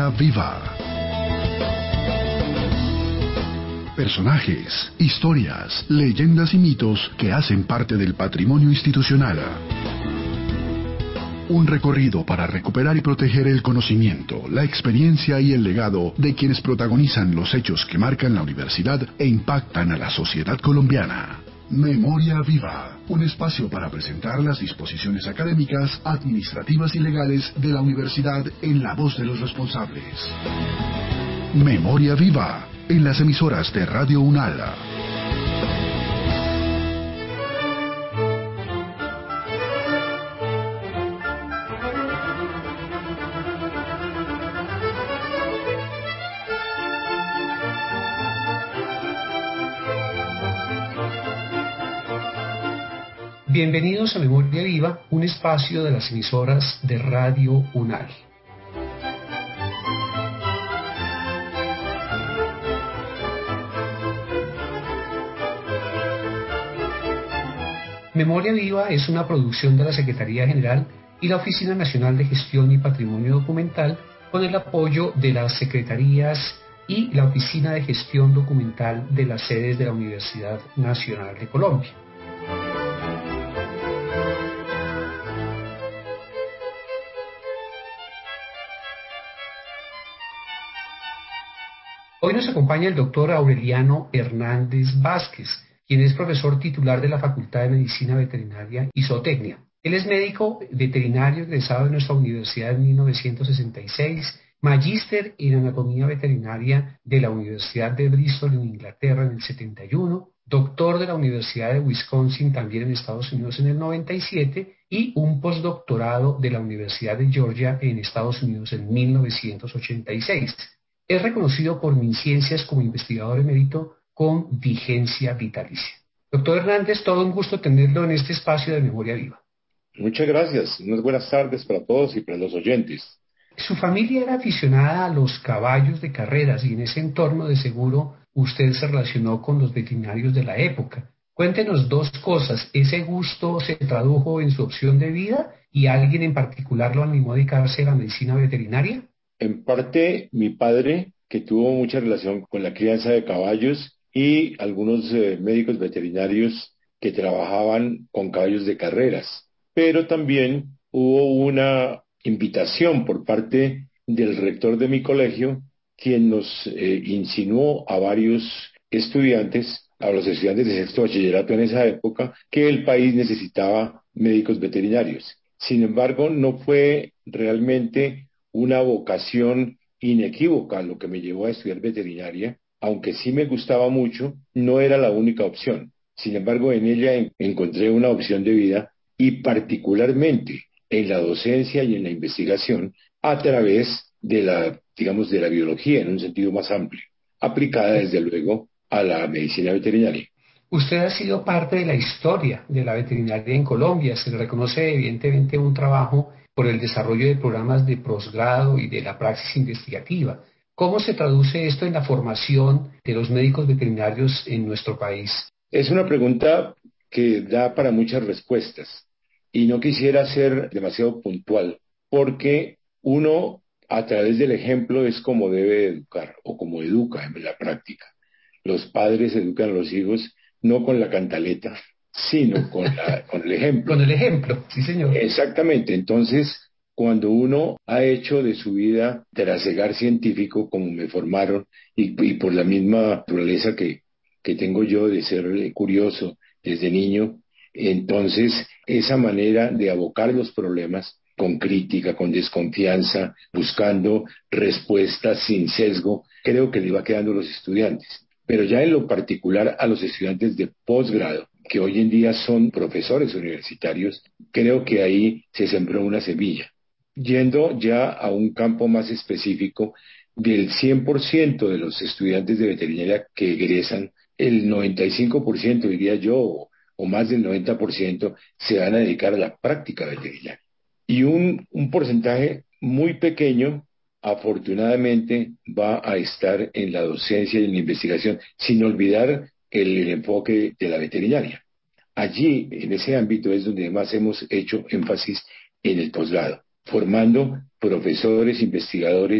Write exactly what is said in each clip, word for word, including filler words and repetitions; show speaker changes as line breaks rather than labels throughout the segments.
Memoria Viva. Personajes, historias, leyendas y mitos que hacen parte del patrimonio institucional. Un recorrido para recuperar y proteger el conocimiento, la experiencia y el legado de quienes protagonizan los hechos que marcan la universidad e impactan a la sociedad colombiana. Memoria Viva, un espacio para presentar las disposiciones académicas, administrativas y legales de la universidad en la voz de los responsables. Memoria Viva, en las emisoras de Radio UNAL.
Bienvenidos a Memoria Viva, un espacio de las emisoras de Radio UNAL. Memoria Viva es una producción de la Secretaría General y la Oficina Nacional de Gestión y Patrimonio Documental con el apoyo de las Secretarías y la Oficina de Gestión Documental de las sedes de la Universidad Nacional de Colombia. Hoy nos acompaña el doctor Aureliano Hernández Vázquez, quien es profesor titular de la Facultad de Medicina Veterinaria y Zootecnia. Él es médico veterinario egresado de nuestra universidad en mil novecientos sesenta y seis, magíster en anatomía veterinaria de la Universidad de Bristol en Inglaterra en el setenta y uno, doctor de la Universidad de Wisconsin también en Estados Unidos en el noventa y siete y un postdoctorado de la Universidad de Georgia en Estados Unidos en mil novecientos ochenta y seis. Es reconocido por MinCiencias como investigador emérito con vigencia vitalicia. Doctor Hernández, todo un gusto tenerlo en este espacio de Memoria Viva.
Muchas gracias. Unas buenas tardes para todos y para los oyentes.
Su familia era aficionada a los caballos de carreras y en ese entorno de seguro usted se relacionó con los veterinarios de la época. Cuéntenos dos cosas. ¿Ese gusto se tradujo en su opción de vida y alguien en particular lo animó a dedicarse a la medicina veterinaria?
En parte, mi padre, que tuvo mucha relación con la crianza de caballos, y algunos eh, médicos veterinarios que trabajaban con caballos de carreras. Pero también hubo una invitación por parte del rector de mi colegio, quien nos eh, insinuó a varios estudiantes, a los estudiantes de sexto bachillerato en esa época, que el país necesitaba médicos veterinarios. Sin embargo, no fue realmente una vocación inequívoca lo que me llevó a estudiar veterinaria, aunque sí me gustaba mucho, no era la única opción. Sin embargo, en ella en- encontré una opción de vida y particularmente en la docencia y en la investigación a través de la, digamos, de la biología en un sentido más amplio, aplicada desde luego a la medicina veterinaria.
Usted ha sido parte de la historia de la veterinaria en Colombia. Se le reconoce evidentemente un trabajo por el desarrollo de programas de posgrado y de la praxis investigativa. ¿Cómo se traduce esto en la formación de los médicos veterinarios en nuestro país?
Es una pregunta que da para muchas respuestas y no quisiera ser demasiado puntual porque uno a través del ejemplo es como debe educar o como educa en la práctica. Los padres educan a los hijos no con la cantaleta, sino con la, con el ejemplo.
Con el ejemplo, sí señor.
Exactamente. Entonces, cuando uno ha hecho de su vida trasegar científico, como me formaron, y, y por la misma naturaleza que, que tengo yo de ser eh, curioso desde niño, entonces esa manera de abocar los problemas con crítica, con desconfianza, buscando respuestas sin sesgo, creo que le va quedando a los estudiantes. Pero ya en lo particular a los estudiantes de posgrado, que hoy en día son profesores universitarios, creo que ahí se sembró una semilla. Yendo ya a un campo más específico, del cien por ciento de los estudiantes de veterinaria que egresan, el noventa y cinco por ciento diría yo, o, o más del noventa por ciento, se van a dedicar a la práctica veterinaria. Y un, un porcentaje muy pequeño, afortunadamente, va a estar en la docencia y en la investigación, sin olvidar el, el enfoque de la veterinaria. Allí, en ese ámbito, es donde más hemos hecho énfasis en el posgrado, formando profesores, investigadores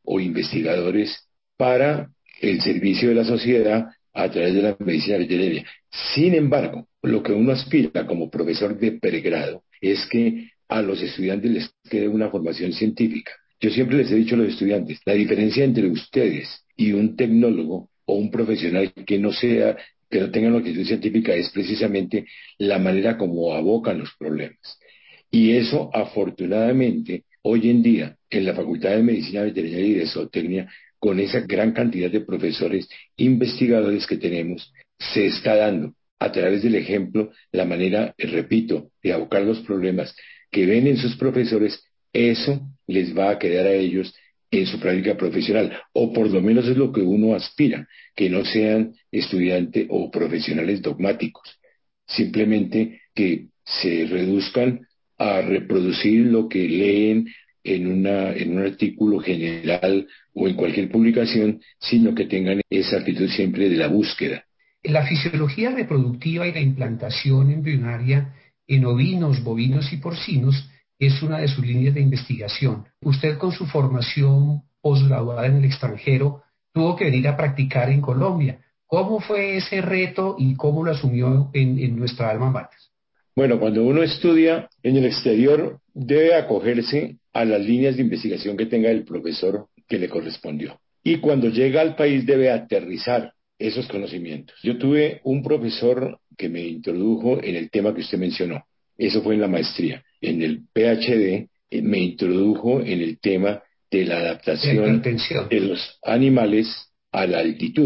o investigadores para el servicio de la sociedad a través de la medicina veterinaria. Sin embargo, lo que uno aspira como profesor de pregrado es que a los estudiantes les quede una formación científica. Yo siempre les he dicho a los estudiantes, la diferencia entre ustedes y un tecnólogo o un profesional que no sea, que no tenga una actitud científica es precisamente la manera como abocan los problemas. Y eso, afortunadamente, hoy en día, en la Facultad de Medicina Veterinaria y de Zootecnia, con esa gran cantidad de profesores investigadores que tenemos, se está dando a través del ejemplo la manera, repito, de abocar los problemas que ven en sus profesores. Eso les va a quedar a ellos en su práctica profesional, o por lo menos es lo que uno aspira, que no sean estudiantes o profesionales dogmáticos, simplemente que se reduzcan a reproducir lo que leen en, una, en un artículo general o en cualquier publicación, sino que tengan esa actitud siempre de la búsqueda.
La fisiología reproductiva y la implantación embrionaria en ovinos, bovinos y porcinos es una de sus líneas de investigación. Usted, con su formación posgraduada en el extranjero, tuvo que venir a practicar en Colombia. ¿Cómo fue ese reto y cómo lo asumió en, en nuestra alma mater?
Bueno, cuando uno estudia en el exterior, debe acogerse a las líneas de investigación que tenga el profesor que le correspondió. Y cuando llega al país debe aterrizar esos conocimientos. Yo tuve un profesor que me introdujo en el tema que usted mencionó. Eso fue en la maestría. En el PhD eh, me introdujo en el tema de la adaptación de los animales a la altitud.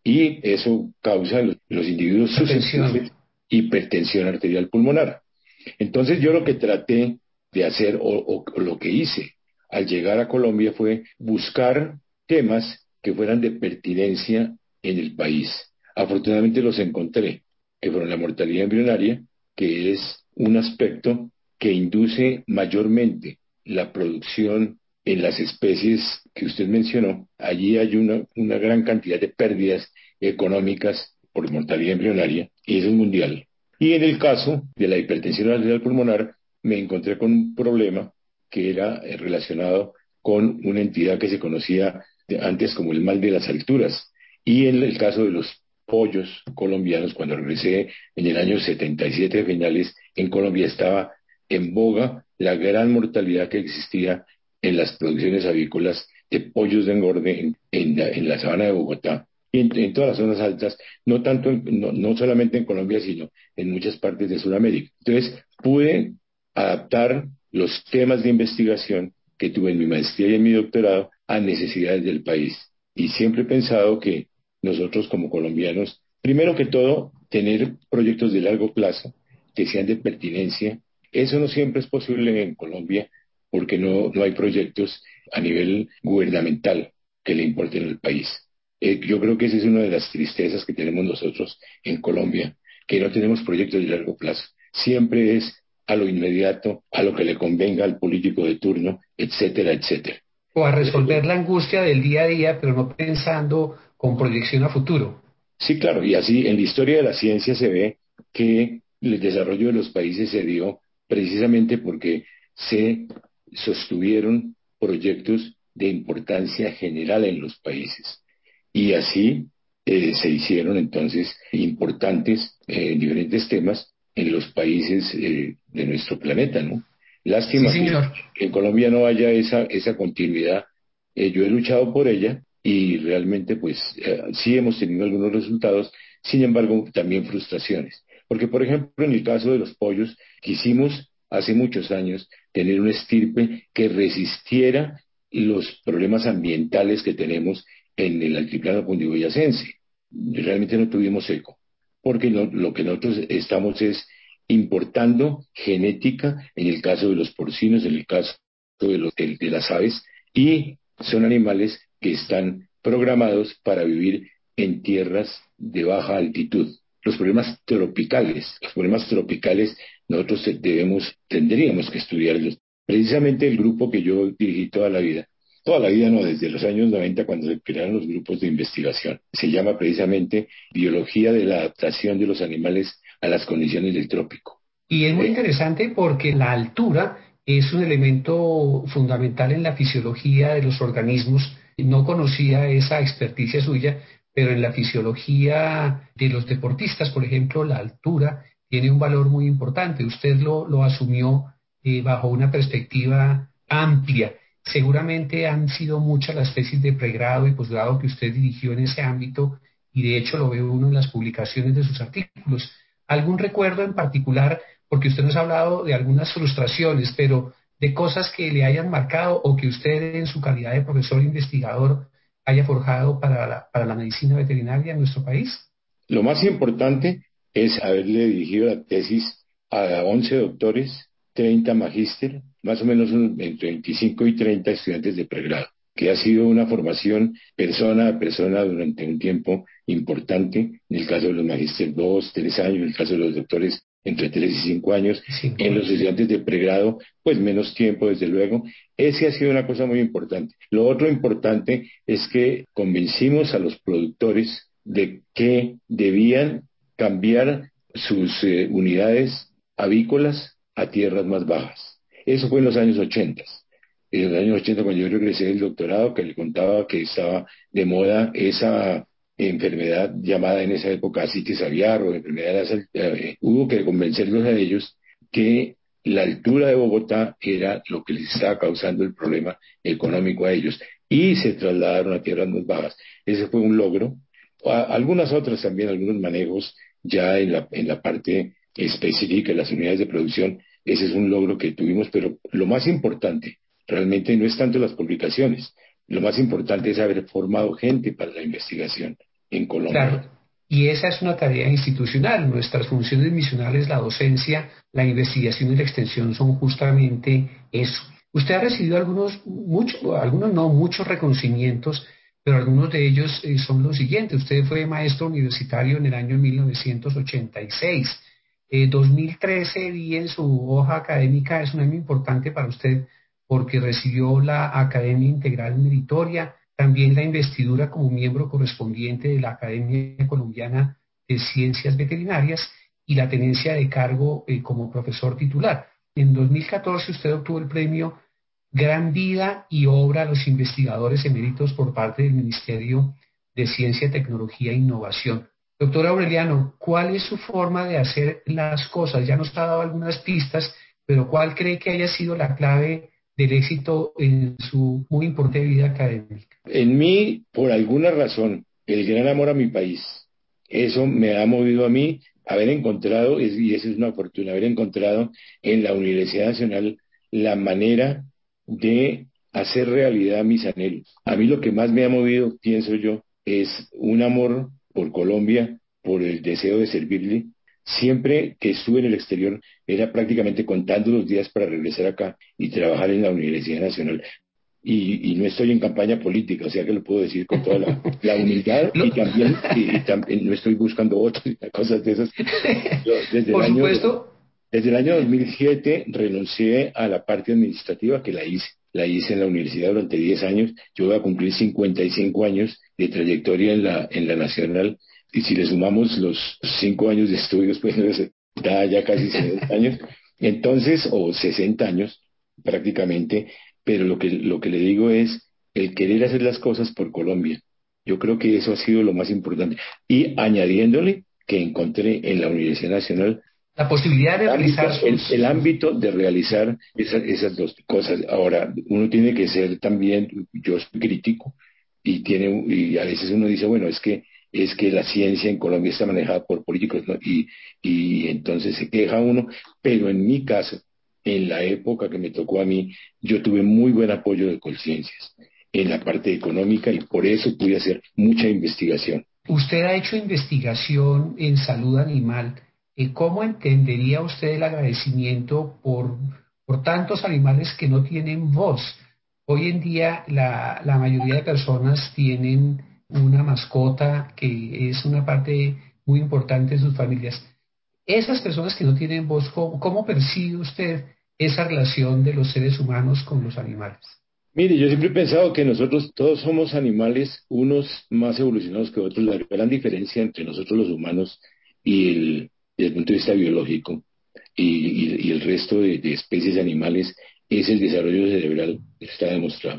Y eso causa en los, los individuos susceptibles hipertensión arterial pulmonar. Entonces yo lo que traté de hacer o, o, o lo que hice al llegar a Colombia fue buscar temas que fueran de pertinencia en el país. Afortunadamente los encontré, que fueron la mortalidad embrionaria, que es un aspecto que induce mayormente la producción en las especies que usted mencionó. Allí hay una, una gran cantidad de pérdidas económicas por mortalidad embrionaria, y eso es mundial. Y en el caso de la hipertensión arterial pulmonar, me encontré con un problema que era relacionado con una entidad que se conocía antes como el mal de las alturas. Y en el caso de los pollos colombianos, cuando regresé en el año setenta y siete finales, en Colombia estaba en boga la gran mortalidad que existía en las producciones avícolas de pollos de engorde en, en, la, en la sabana de Bogotá y en, en todas las zonas altas, no tanto en, no, no solamente en Colombia, sino en muchas partes de Sudamérica. Entonces, pude adaptar los temas de investigación que tuve en mi maestría y en mi doctorado a necesidades del país. Y siempre he pensado que nosotros como colombianos, primero que todo, tener proyectos de largo plazo que sean de pertinencia. Eso no siempre es posible en Colombia porque no, no hay proyectos a nivel gubernamental que le importen al país. Eh, yo creo que esa es una de las tristezas que tenemos nosotros en Colombia, que no tenemos proyectos de largo plazo. Siempre es a lo inmediato, a lo que le convenga al político de turno, etcétera, etcétera.
O a resolver la angustia del día a día, pero no pensando con proyección a futuro.
Sí, claro, y así en la historia de la ciencia se ve que el desarrollo de los países se dio precisamente porque se sostuvieron proyectos de importancia general en los países. Y así eh, se hicieron entonces importantes eh, diferentes temas en los países eh, de nuestro planeta, ¿no?
Sí,
Lástima que,
señor.
que en Colombia no haya esa, esa continuidad. Eh, yo he luchado por ella y realmente pues eh, sí hemos tenido algunos resultados, sin embargo también frustraciones. Porque por ejemplo en el caso de los pollos quisimos hace muchos años tener una estirpe que resistiera los problemas ambientales que tenemos en el altiplano cundiboyacense. Realmente no tuvimos eco, porque no, lo que nosotros estamos es importando genética en el caso de los porcinos, en el caso de, los, de, de las aves, y son animales que están programados para vivir en tierras de baja altitud. Los problemas tropicales, los problemas tropicales nosotros debemos, tendríamos que estudiarlos. Precisamente el grupo que yo dirigí toda la vida, toda la vida no, desde los años noventa cuando se crearon los grupos de investigación, se llama precisamente Biología de la adaptación de los animales a las condiciones del trópico.
Y es muy
Eh,
interesante porque la altura es un elemento fundamental en la fisiología de los organismos no conocía esa experticia suya, pero en la fisiología de los deportistas, por ejemplo, la altura tiene un valor muy importante. Usted lo, lo asumió eh, bajo una perspectiva amplia. Seguramente han sido muchas las tesis de pregrado y posgrado que usted dirigió en ese ámbito y de hecho lo ve uno en las publicaciones de sus artículos. ¿Algún recuerdo en particular? Porque usted nos ha hablado de algunas frustraciones, pero de cosas que le hayan marcado o que usted en su calidad de profesor investigador haya forjado para la, para la medicina veterinaria en nuestro país.
Lo más importante es haberle dirigido la tesis a once doctores, treinta magíster, más o menos entre veinticinco y treinta estudiantes de pregrado, que ha sido una formación persona a persona durante un tiempo importante, en el caso de los magíster dos, tres años, en el caso de los doctores entre tres y cinco años,
Cinco
en los
años.
estudiantes de pregrado, pues menos tiempo, desde luego. Ese ha sido una cosa muy importante. Lo otro importante es que convencimos a los productores de que debían cambiar sus eh, unidades avícolas a tierras más bajas. Eso fue en los años ochenta. En los años ochenta, cuando yo regresé del doctorado, que le contaba que estaba de moda esa enfermedad llamada en esa época citis aviar o enfermedad de la sal, eh, hubo que convencerlos a ellos que la altura de Bogotá era lo que les estaba causando el problema económico a ellos y se trasladaron a tierras más bajas. Ese fue un logro. A, algunas otras también, algunos manejos ya en la, en la parte específica de las unidades de producción, ese es un logro que tuvimos, pero lo más importante realmente no es tanto las publicaciones, lo más importante es haber formado gente para la investigación en Colombia.
Claro, y esa es una tarea institucional. Nuestras funciones misionales, la docencia, la investigación y la extensión son justamente eso. Usted ha recibido algunos, muchos, algunos no, muchos reconocimientos, pero algunos de ellos eh, son los siguientes. Usted fue maestro universitario en el año mil novecientos ochenta y seis. Eh, dos mil trece vi en su hoja académica, es un año importante para usted porque recibió la Academia Integral Meritoria, también la investidura como miembro correspondiente de la Academia Colombiana de Ciencias Veterinarias y la tenencia de cargo eh, como profesor titular. En dos mil catorce usted obtuvo el premio Gran Vida y Obra a los Investigadores Eméritos por parte del Ministerio de Ciencia, Tecnología e Innovación. Doctor Aureliano, ¿cuál es su forma de hacer las cosas? Ya nos ha dado algunas pistas, pero ¿cuál cree que haya sido la clave del éxito en su muy importante vida académica?
En mí, por alguna razón, el gran amor a mi país, eso me ha movido a mí haber encontrado, y esa es una fortuna, haber encontrado en la Universidad Nacional la manera de hacer realidad mis anhelos. A mí lo que más me ha movido, pienso yo, es un amor por Colombia, por el deseo de servirle. Siempre que estuve en el exterior era prácticamente contando los días para regresar acá y trabajar en la Universidad Nacional. Y, y no estoy en campaña política, o sea que lo puedo decir con toda la, la humildad y
Lo-
también, y, y también no estoy buscando votos y cosas de esas. Yo desde el
Por
año
supuesto,
desde el año dos mil siete renuncié a la parte administrativa que la hice. La hice en la universidad durante diez años. Yo voy a cumplir cincuenta y cinco años de trayectoria en la, en la Nacional. Y si le sumamos los cinco años de estudios, pues da ya casi setenta años. Entonces, o sesenta años prácticamente. Pero lo que, lo que le digo es el querer hacer las cosas por Colombia. Yo creo que eso ha sido lo más importante. Y añadiéndole que encontré en la Universidad Nacional
la posibilidad de realizar
ámbito,
sus,
el, el
sus
ámbito de realizar esa- esas dos cosas. Ahora, uno tiene que ser también, yo soy crítico, y tiene, y a veces uno dice, bueno, es que es que la ciencia en Colombia está manejada por políticos, ¿no? y, y entonces se queja uno, pero en mi caso, en la época que me tocó a mí, yo tuve muy buen apoyo de Colciencias en la parte económica y por eso pude hacer mucha investigación.
Usted ha hecho investigación en salud animal. Eh, ¿Cómo entendería usted el agradecimiento por, por tantos animales que no tienen voz? Hoy en día la, la mayoría de personas tienen una mascota que es una parte muy importante de sus familias. Esas personas que no tienen voz, ¿cómo, cómo percibe usted esa relación de los seres humanos con los animales?
Mire, yo siempre he pensado que nosotros todos somos animales, unos más evolucionados que otros. La gran diferencia entre nosotros los humanos y el, desde el punto de vista biológico y, y- y el resto de, de especies animales es el desarrollo cerebral, eso está demostrado.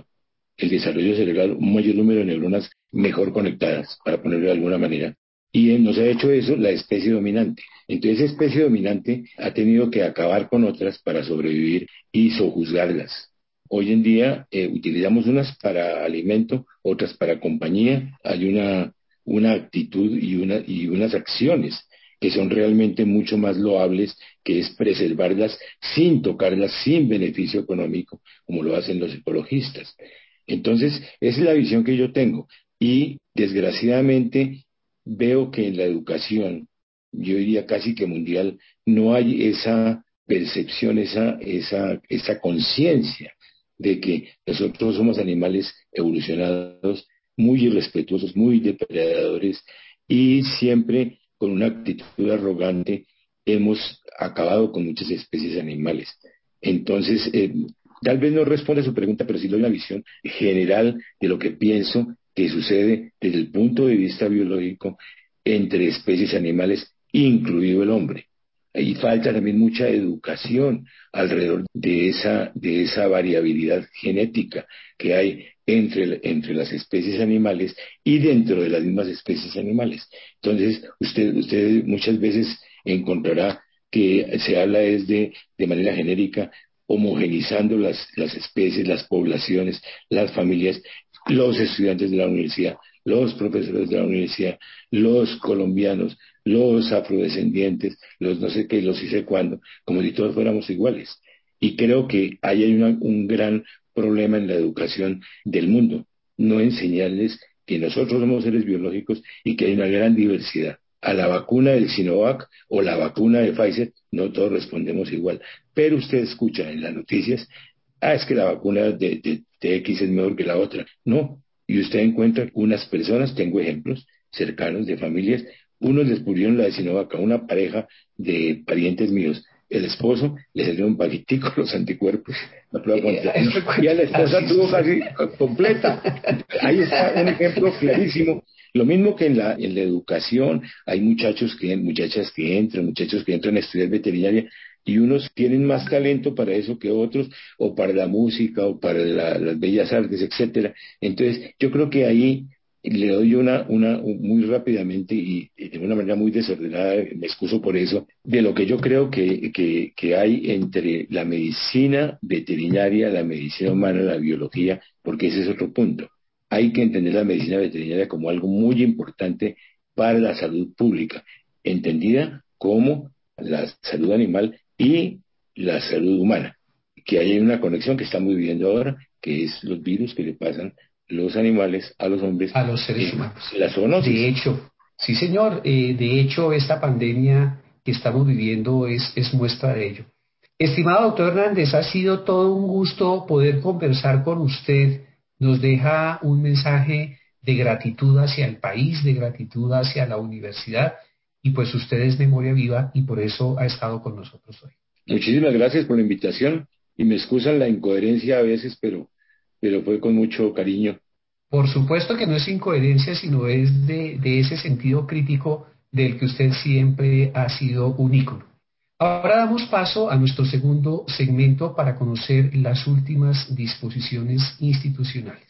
el desarrollo cerebral, un mayor número de neuronas mejor conectadas, para ponerlo de alguna manera. Y nos ha hecho eso la especie dominante. Entonces, esa especie dominante ha tenido que acabar con otras para sobrevivir y sojuzgarlas. Hoy en día eh, utilizamos unas para alimento, otras para compañía. Hay una, una actitud y, una, y unas acciones que son realmente mucho más loables, que es preservarlas sin tocarlas, sin beneficio económico, como lo hacen los ecologistas. Entonces, esa es la visión que yo tengo. Y desgraciadamente veo que en la educación, yo diría casi que mundial, no hay esa percepción, esa, esa, esa conciencia de que nosotros somos animales evolucionados, muy irrespetuosos, muy depredadores, y siempre con una actitud arrogante hemos acabado con muchas especies animales. Entonces, eh, tal vez no responde a su pregunta, pero sí doy una visión general de lo que pienso que sucede desde el punto de vista biológico entre especies animales, incluido el hombre. Y falta también mucha educación alrededor de esa, de esa variabilidad genética que hay entre, entre las especies animales y dentro de las mismas especies animales. Entonces, usted, usted muchas veces encontrará que se habla es de, de manera genérica, homogenizando las, las especies, las poblaciones, las familias, los estudiantes de la universidad, los profesores de la universidad, los colombianos, los afrodescendientes, los no sé qué, los hice cuándo, como si todos fuéramos iguales. Y creo que ahí hay una, un gran problema en la educación del mundo, no enseñarles que nosotros somos seres biológicos y que hay una gran diversidad. A la vacuna del Sinovac o la vacuna de Pfizer, no todos respondemos igual. Pero usted escucha en las noticias, ah, es que la vacuna de, de, de X es mejor que la otra. No, y usted encuentra unas personas, tengo ejemplos cercanos de familias, unos les pusieron la de Sinovac a una pareja de parientes míos. El esposo le salió un paquetico los anticuerpos, la prueba completa, y a la esposa tuvo casi completa. Ahí está un ejemplo clarísimo. Lo mismo que en la, en la educación, hay muchachos que, muchachas que entran, muchachos que entran a estudiar veterinaria, y unos tienen más talento para eso que otros, o para la música, o para la, las bellas artes, etcétera. Entonces, yo creo que ahí le doy una, una muy rápidamente y, y de una manera muy desordenada, me excuso por eso, de lo que yo creo que, que, que hay entre la medicina veterinaria, la medicina humana, la biología, porque ese es otro punto. Hay que entender la medicina veterinaria como algo muy importante para la salud pública, entendida como la salud animal y la salud humana, que hay una conexión que estamos viviendo ahora, que es los virus que le pasan los animales a los hombres
A los seres
en
humanos.
la zoonosis.
De hecho, sí señor, eh, de hecho esta pandemia que estamos viviendo es, es muestra de ello. Estimado doctor Hernández, ha sido todo un gusto poder conversar con usted. Nos deja un mensaje de gratitud hacia el país, de gratitud hacia la universidad, y pues usted es memoria viva y por eso ha estado con nosotros hoy.
Muchísimas gracias por la invitación y me excusan la incoherencia a veces, pero, pero fue con mucho cariño.
Por supuesto que no es incoherencia, sino es de, de ese sentido crítico del que usted siempre ha sido un ícono. Ahora damos paso a nuestro segundo segmento para conocer las últimas disposiciones institucionales.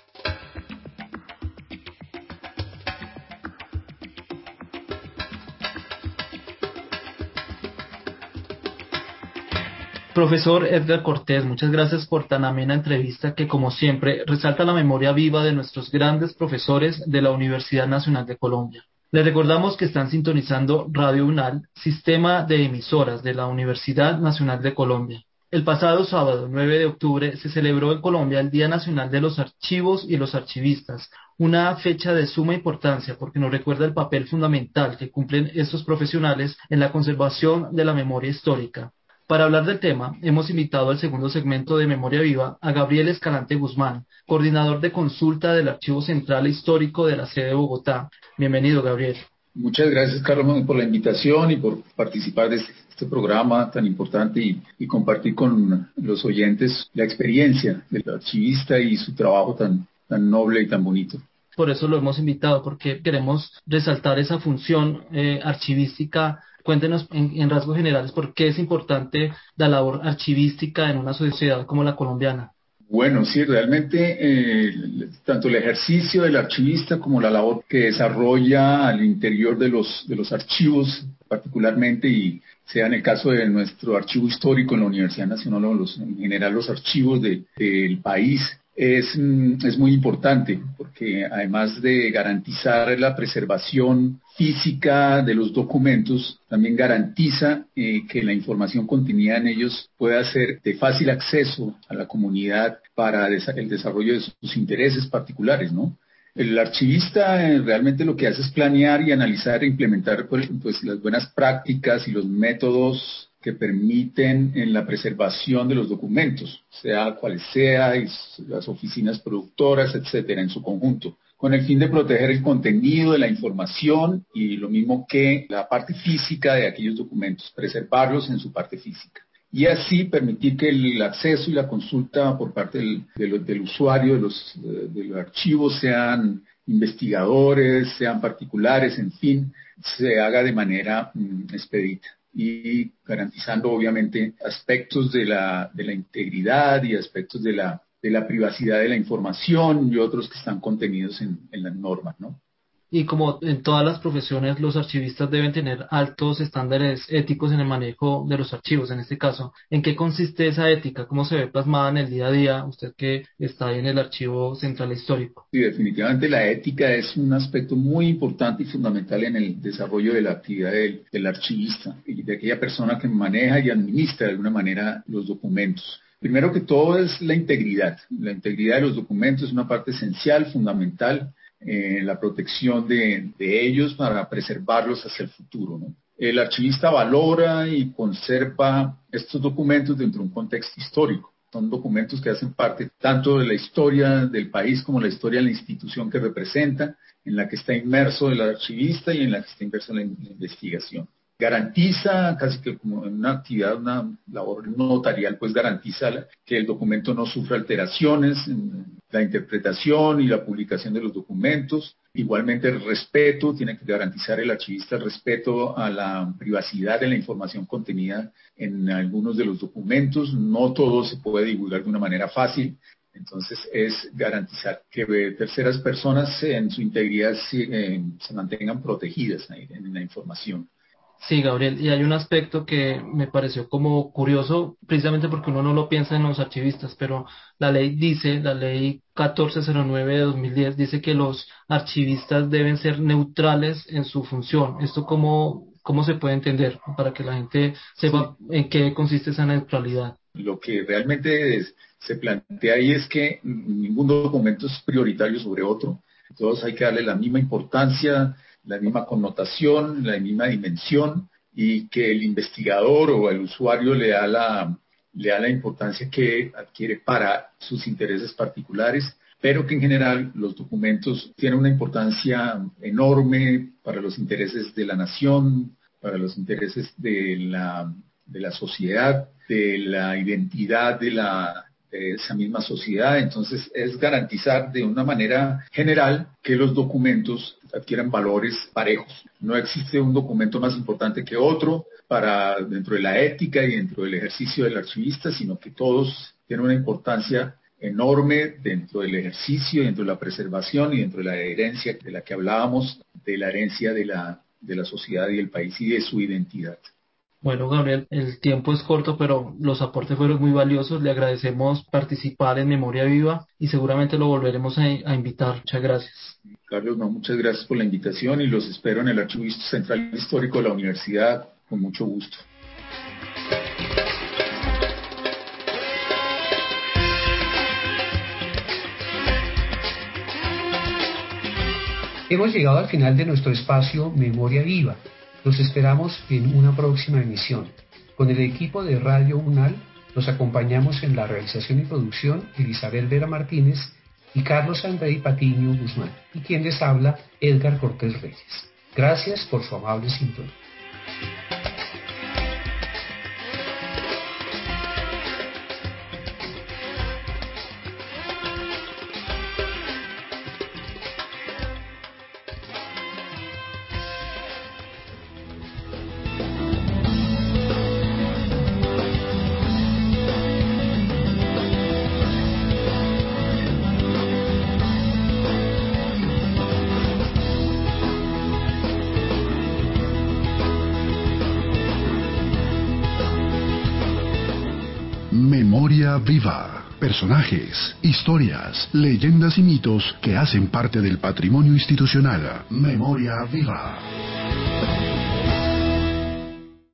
Profesor Edgar Cortés, muchas gracias por tan amena entrevista que, como siempre, resalta la memoria viva de nuestros grandes profesores de la Universidad Nacional de Colombia. Les recordamos que están sintonizando Radio UNAL, sistema de emisoras de la Universidad Nacional de Colombia. El pasado sábado, nueve de octubre, se celebró en Colombia el Día Nacional de los Archivos y los Archivistas, una fecha de suma importancia porque nos recuerda el papel fundamental que cumplen estos profesionales en la conservación de la memoria histórica. Para hablar del tema, hemos invitado al segundo segmento de Memoria Viva a Gabriel Escalante Guzmán, coordinador de consulta del Archivo Central Histórico de la sede de Bogotá. Bienvenido, Gabriel.
Muchas gracias, Carlos, por la invitación y por participar de este, este programa tan importante y, y compartir con los oyentes la experiencia del archivista y su trabajo tan, tan noble y tan bonito.
Por eso lo hemos invitado, porque queremos resaltar esa función eh, archivística. Cuéntenos en, en rasgos generales por qué es importante la labor archivística en una sociedad como la colombiana.
Bueno, sí, realmente eh, tanto el ejercicio del archivista como la labor que desarrolla al interior de los, de los archivos particularmente, y sea en el caso de nuestro archivo histórico en la Universidad Nacional o los, en general los archivos de, del país, es, es muy importante porque además de garantizar la preservación física de los documentos, también garantiza eh, que la información contenida en ellos pueda ser de fácil acceso a la comunidad para el desarrollo de sus intereses particulares, ¿no? El archivista eh, realmente lo que hace es planear y analizar e implementar pues, pues, las buenas prácticas y los métodos que permiten en la preservación de los documentos, sea cual sea, y las oficinas productoras, etcétera, en su conjunto, con el fin de proteger el contenido de la información y lo mismo que la parte física de aquellos documentos, preservarlos en su parte física. Y así permitir que el acceso y la consulta por parte del, del, del usuario de los, de los archivos, sean investigadores, sean particulares, en fin, se haga de manera mm, expedita, y garantizando obviamente aspectos de la, de la integridad y aspectos de la, de la privacidad de la información y otros que están contenidos en, en las normas, ¿no?
Y como en todas las profesiones, los archivistas deben tener altos estándares éticos en el manejo de los archivos. En este caso, ¿en qué consiste esa ética? ¿Cómo se ve plasmada en el día a día? Usted que está ahí en el Archivo Central Histórico.
Sí, definitivamente la ética es un aspecto muy importante y fundamental en el desarrollo de la actividad del, del archivista y de aquella persona que maneja y administra de alguna manera los documentos. Primero que todo es la integridad. La integridad de los documentos es una parte esencial, fundamental, Eh, la protección de, de ellos para preservarlos hacia el futuro, ¿no? El archivista valora y conserva estos documentos dentro de un contexto histórico. Son documentos que hacen parte tanto de la historia del país como la historia de la institución que representa, en la que está inmerso el archivista y en la que está inmerso en la, la investigación. Garantiza, casi que como en una actividad, una labor notarial, pues garantiza que el documento no sufra alteraciones en la interpretación y la publicación de los documentos. Igualmente el respeto, tiene que garantizar el archivista el respeto a la privacidad de la información contenida en algunos de los documentos. No todo se puede divulgar de una manera fácil. Entonces es garantizar que terceras personas en su integridad se, eh, se mantengan protegidas en la información.
Sí, Gabriel, y hay un aspecto que me pareció como curioso, precisamente porque uno no lo piensa en los archivistas, pero la ley dice, la ley catorce cero nueve de dos mil diez, dice que los archivistas deben ser neutrales en su función. ¿Esto cómo, cómo se puede entender para que la gente sepa sí. en qué consiste esa neutralidad?
Lo que realmente es, se plantea ahí es que ningún documento es prioritario sobre otro. Todos hay que darle la misma importancia, la misma connotación, la misma dimensión, y que el investigador o el usuario le da la, le da la importancia que adquiere para sus intereses particulares, pero que en general los documentos tienen una importancia enorme para los intereses de la nación, para los intereses de la, de la sociedad, de la identidad de la de esa misma sociedad. Entonces es garantizar de una manera general que los documentos adquieran valores parejos. No existe un documento más importante que otro para dentro de la ética y dentro del ejercicio del archivista, sino que todos tienen una importancia enorme dentro del ejercicio, dentro de la preservación y dentro de la herencia de la que hablábamos, de la herencia de la, de la sociedad y del país y de su identidad.
Bueno, Gabriel, el tiempo es corto, pero los aportes fueron muy valiosos. Le agradecemos participar en Memoria Viva y seguramente lo volveremos a, a invitar. Muchas gracias.
Carlos, no, muchas gracias por la invitación y los espero en el Archivo Central Histórico de la Universidad con mucho gusto.
Hemos llegado al final de nuestro espacio Memoria Viva. Los esperamos en una próxima emisión. Con el equipo de Radio UNAL los acompañamos en la realización y producción Elizabeth Vera Martínez y Carlos Andrei Patiño Guzmán, y quien les habla, Edgar Cortés Reyes. Gracias por su amable sintonía.
Memoria Viva. Personajes, historias, leyendas y mitos que hacen parte del patrimonio institucional. Memoria Viva.